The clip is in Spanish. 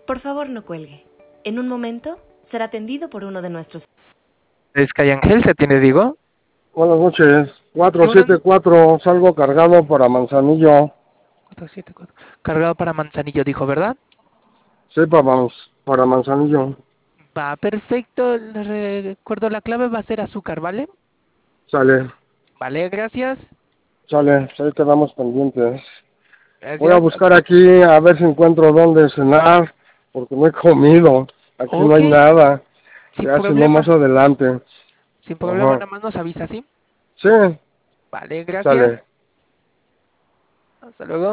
Por favor, no cuelgue. En un momento será atendido por uno de nuestros... Sky Angel, ¿se tiene, digo? Buenas noches. Sí, buenas 474, salgo cargado para Manzanillo. 474. Cargado para Manzanillo, dijo, ¿verdad? Sí, para Manzanillo. Va, perfecto. Le recuerdo, la clave va a ser azúcar, ¿vale? Sale, Vale, gracias. sale, pues ahí quedamos pendientes. Voy a Gracias. buscar aquí a ver si encuentro dónde cenar, porque no he comido. Aquí no Ok, hay nada. sin Ya si no más problema. adelante. Sin problema, Ajá. nada más nos avisa, ¿sí? Sí, Vale, gracias. sale. Hasta luego.